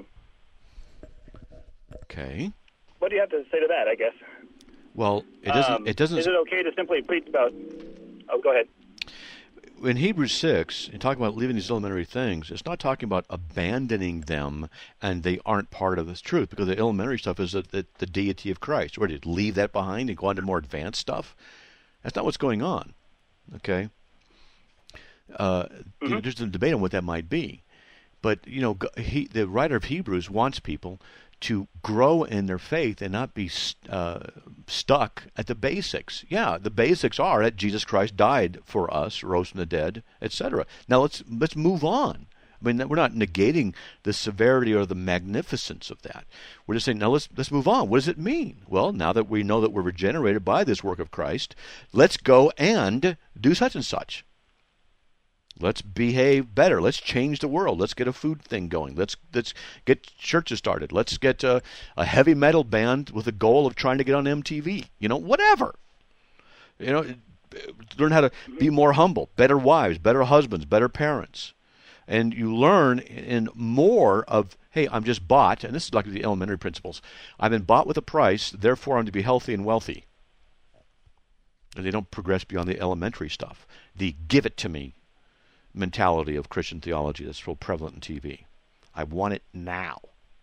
Okay. What do you have to say to that, I guess? Well, it doesn't... Um, it doesn't. Is it okay to simply preach about... Oh, go ahead. In Hebrews six, in talking about leaving these elementary things, it's not talking about abandoning them and they aren't part of this truth, because the elementary stuff is the, the, the deity of Christ. Or to leave that behind and go on to more advanced stuff? That's not what's going on. Okay? Uh, mm-hmm. you know, there's a debate on what that might be. But, you know, he, the writer of Hebrews wants people to grow in their faith and not be uh, stuck at the basics. Yeah, the basics are that Jesus Christ died for us, rose from the dead, et cetera. Now let's let's move on. I mean, we're not negating the severity or the magnificence of that. We're just saying, now let's let's move on. What does it mean? Well, now that we know that we're regenerated by this work of Christ, let's go and do such and such. Let's behave better. Let's change the world. Let's get a food thing going. Let's let's get churches started. Let's get a, a heavy metal band with the goal of trying to get on M T V. You know, whatever. You know, learn how to be more humble, better wives, better husbands, better parents. And you learn in more of, hey, I'm just bought, and this is like the elementary principles. I've been bought with a price, therefore I'm to be healthy and wealthy. And they don't progress beyond the elementary stuff. The give it to me mentality of Christian theology that's so prevalent in T V. I want it now.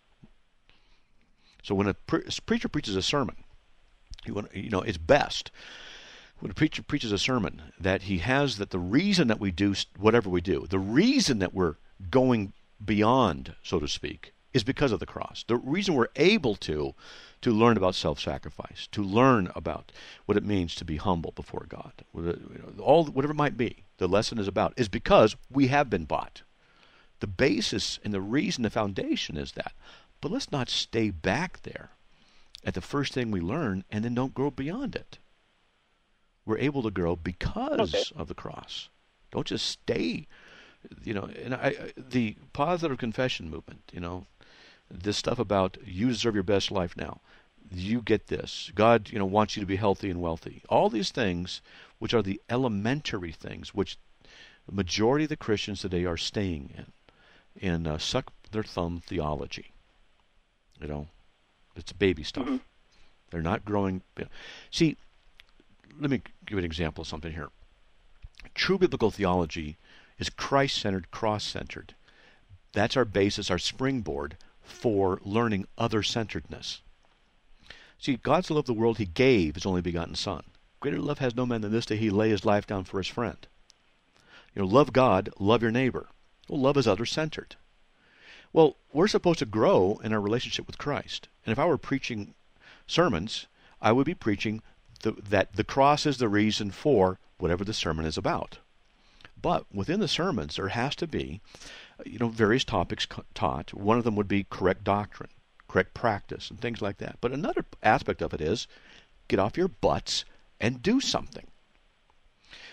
So when a, pre- a preacher preaches a sermon, you, want, you know, it's best when a preacher preaches a sermon that he has that the reason that we do whatever we do, the reason that we're going beyond, so to speak, is because of the cross. The reason we're able to to learn about self-sacrifice, to learn about what it means to be humble before God, all whatever it might be, the lesson is about, is because we have been bought. The basis and the reason, the foundation is that. But let's not stay back there at the first thing we learn and then don't grow beyond it. We're able to grow because okay. of the cross. Don't just stay, you know, and I, the positive confession movement, you know, this stuff about you deserve your best life now. You get this. God, you know, wants you to be healthy and wealthy. All these things, which are the elementary things, which the majority of the Christians today are staying in, in uh, suck their thumb theology. You know, it's baby stuff. Mm-hmm. They're not growing. You know. See, let me give an example of something here. True biblical theology is Christ-centered, cross-centered. That's our basis, our springboard for learning other-centeredness. See, God so loved the world, he gave his only begotten Son. Greater love has no man than this, that he lay his life down for his friend. You know, love God, love your neighbor. Well, love is other-centered. Well, we're supposed to grow in our relationship with Christ. And if I were preaching sermons, I would be preaching the, that the cross is the reason for whatever the sermon is about. But within the sermons, there has to be, you know, various topics taught. One of them would be correct doctrine, correct practice, and things like that. But another aspect of it is get off your butts and do something.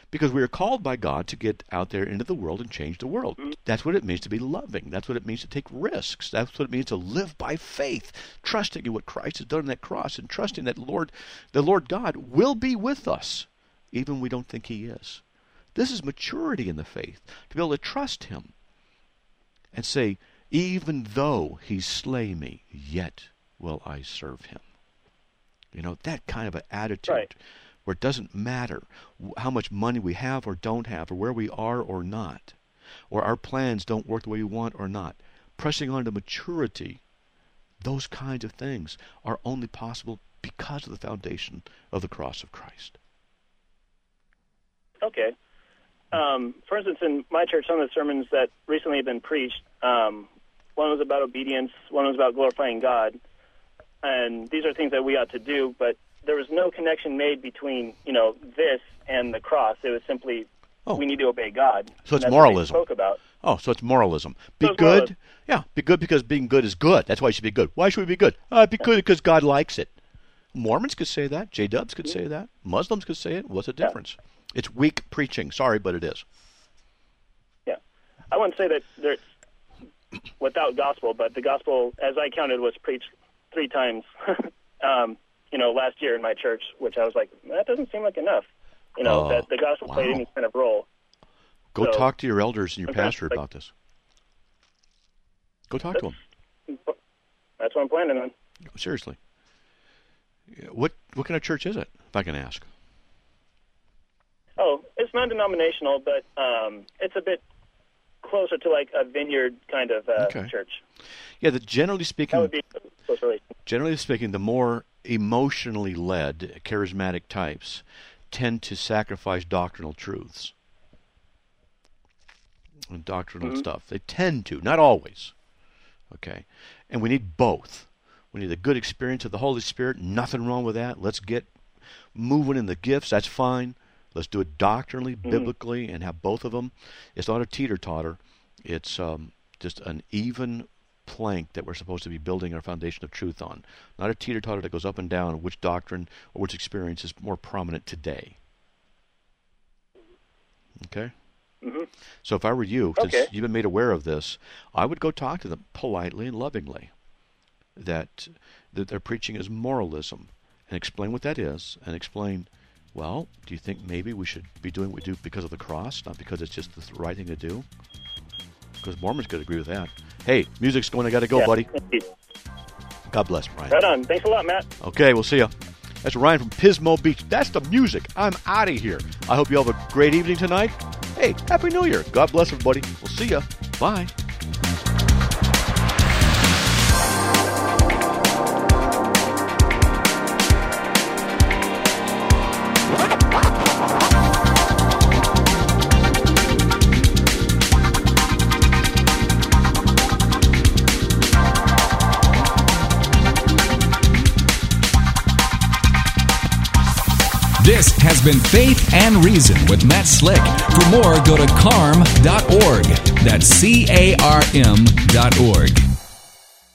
Because we are called by God to get out there into the world and change the world. That's what it means to be loving. That's what it means to take risks. That's what it means to live by faith, trusting in what Christ has done on that cross and trusting that Lord, the Lord God will be with us, even when we don't think he is. This is maturity in the faith, to be able to trust him and say, even though he slay me, yet will I serve him. You know, that kind of an attitude. Right. Where it doesn't matter how much money we have or don't have, or where we are or not, or our plans don't work the way we want or not. Pressing on to maturity, those kinds of things are only possible because of the foundation of the cross of Christ. Okay. Um, for instance, in my church, some of the sermons that recently have been preached, um, one was about obedience, one was about glorifying God, and these are things that we ought to do, but there was no connection made between, you know, this and the cross. It was simply, oh. we need to obey God. So it's That's moralism. What they spoke about. Oh, so it's moralism. Be so it's good. Moralism. Yeah, be good because being good is good. That's why you should be good. Why should we be good? Uh, be good because God likes it. Mormons could say that. J-Dubs could say that. Muslims could say it. What's the difference? Yeah. It's weak preaching. Sorry, but it is. Yeah. I wouldn't say that there's without gospel, but the gospel, as I counted, was preached three times. um you know, last year in my church, which I was like, that doesn't seem like enough, you know, uh, that the gospel wow. played any kind of role. Go so, talk to your elders and your pastor like, about this. Go talk to them. That's what I'm planning on. Seriously. What what kind of church is it, if I can ask? Oh, it's non-denominational, but um, it's a bit closer to like a vineyard kind of uh, okay. church. Yeah, the generally speaking, that would be close relation. Generally speaking, the more emotionally led charismatic types tend to sacrifice doctrinal truths and doctrinal mm-hmm. stuff. They tend to, not always. Okay, and we need both. We need a good experience of the Holy Spirit. Nothing wrong with that. Let's get moving in the gifts. That's fine. Let's do it doctrinally, mm-hmm. biblically, and have both of them. It's not a teeter-totter. It's um, just an even plank that we're supposed to be building our foundation of truth on. Not a teeter-totter that goes up and down, which doctrine or which experience is more prominent today. Okay? Mm-hmm. So if I were you, since okay. you've been made aware of this, I would go talk to them politely and lovingly that, that their preaching is moralism, and explain what that is, and explain, well, do you think maybe we should be doing what we do because of the cross, not because it's just the right thing to do? Because Mormons could agree with that. Hey, music's going. I got to go, yeah, buddy. indeed. God bless, Ryan. Right on. Thanks a lot, Matt. Okay, we'll see ya. That's Ryan from Pismo Beach. That's the music. I'm out of here. I hope you all have a great evening tonight. Hey, Happy New Year. God bless everybody. We'll see ya. Bye. This has been Faith and Reason with Matt Slick. For more, go to carm dot org. That's C A R M dot org.